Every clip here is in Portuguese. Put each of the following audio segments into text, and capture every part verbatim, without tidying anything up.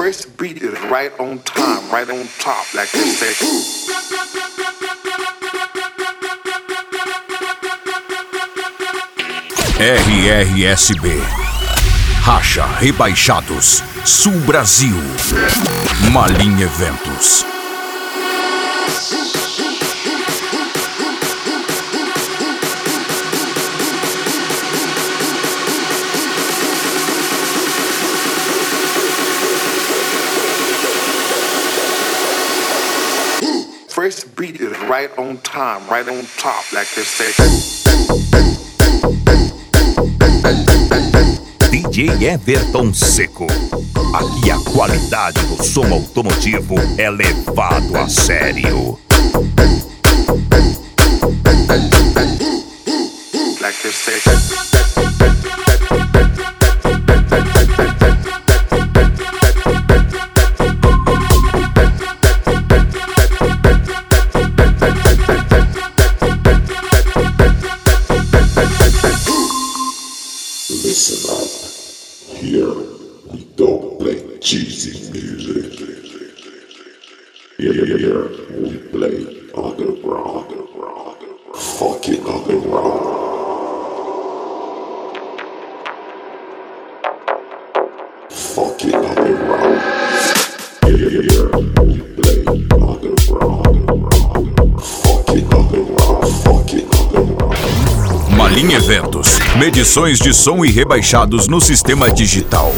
First beat is right on time, right on top, like they say. R R S B Racha Rebaixados Sul Brasil Malim Eventos. First beat is right on time, right on top, like they say. D J Everton Seco. Aqui a qualidade do som automotivo é levado a sério. Like they say. Listen up. Here we don't play cheesy music. Here we play underground, underground, fucking underground. Fucking underground. Here we play underground, underground, fucking underground, fucking underground. Malim Eventos, medições de som e rebaixados no sistema digital.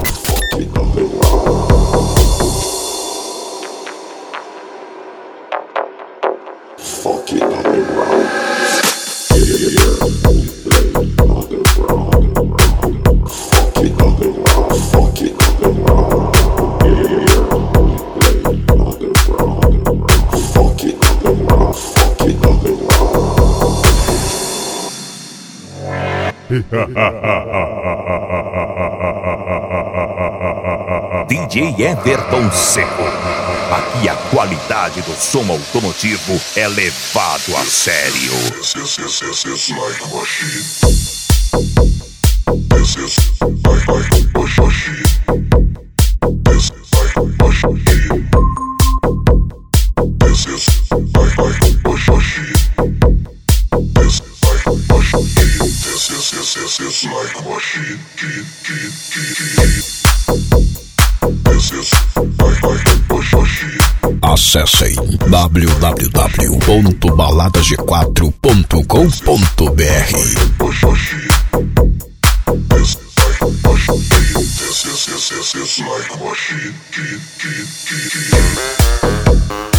D J Everton Seco. Aqui a qualidade do som automotivo é levado a sério. This is, this is, this is like machine. This is like, like machine. This is like machine. This is like, like machine. This is like machine. This is, this is, this is like machine. This is like, like machine. Acessem w w w ponto balada g quatro ponto com ponto b r. This is like machine.